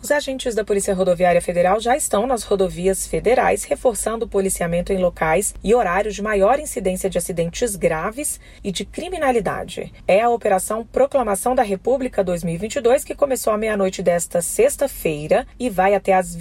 Os agentes da Polícia Rodoviária Federal já estão nas rodovias federais, reforçando o policiamento em locais e horários de maior incidência de acidentes graves e de criminalidade. É a Operação Proclamação da República 2022, que começou à meia-noite desta sexta-feira e vai até às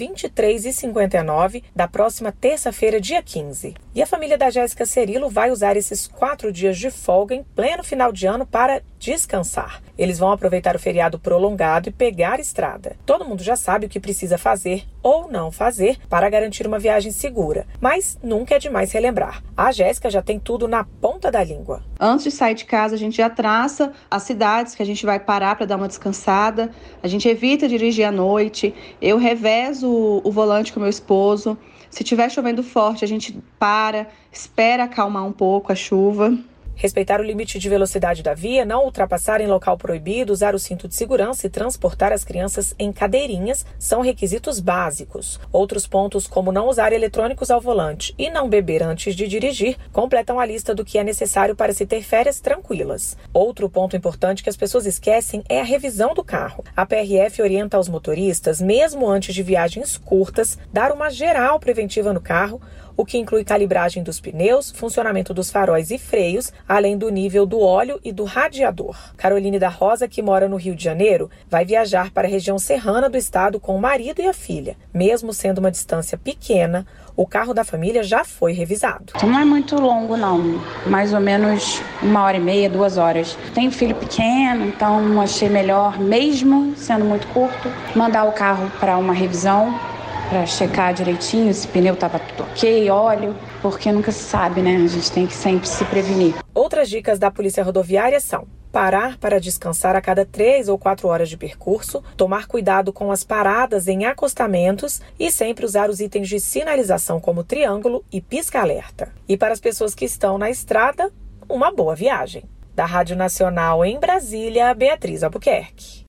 23h59 da próxima terça-feira, dia 15. E a família da Jéssica Cerilo vai usar esses 4 dias de folga em pleno final de ano para descansar. Eles vão aproveitar o feriado prolongado e pegar estrada. Todo mundo já sabe o que precisa fazer ou não fazer para garantir uma viagem segura, mas nunca é demais relembrar. A Jéssica já tem tudo na ponta da língua. Antes de sair de casa, a gente já traça as cidades que a gente vai parar para dar uma descansada. A gente evita dirigir à noite. Eu revezo o volante com meu esposo. Se estiver chovendo forte, a gente para, espera acalmar um pouco a chuva. Respeitar o limite de velocidade da via, não ultrapassar em local proibido, usar o cinto de segurança e transportar as crianças em cadeirinhas são requisitos básicos. Outros pontos, como não usar eletrônicos ao volante e não beber antes de dirigir, completam a lista do que é necessário para se ter férias tranquilas. Outro ponto importante que as pessoas esquecem é a revisão do carro. A PRF orienta aos motoristas, mesmo antes de viagens curtas, dar uma geral preventiva no carro, o que inclui calibragem dos pneus, funcionamento dos faróis e freios, além do nível do óleo e do radiador. Caroline da Rosa, que mora no Rio de Janeiro, vai viajar para a região serrana do estado com o marido e a filha. Mesmo sendo uma distância pequena, o carro da família já foi revisado. Não é muito longo, não. Mais ou menos 1h30, 2 horas. Tenho filho pequeno, então achei melhor, mesmo sendo muito curto, mandar o carro para uma revisão, para checar direitinho se o pneu estava tudo ok, óleo, porque nunca se sabe, né? A gente tem que sempre se prevenir. Outras dicas da Polícia Rodoviária são: parar para descansar a cada 3 ou 4 horas de percurso, tomar cuidado com as paradas em acostamentos e sempre usar os itens de sinalização como triângulo e pisca-alerta. E para as pessoas que estão na estrada, uma boa viagem. Da Rádio Nacional em Brasília, Beatriz Albuquerque.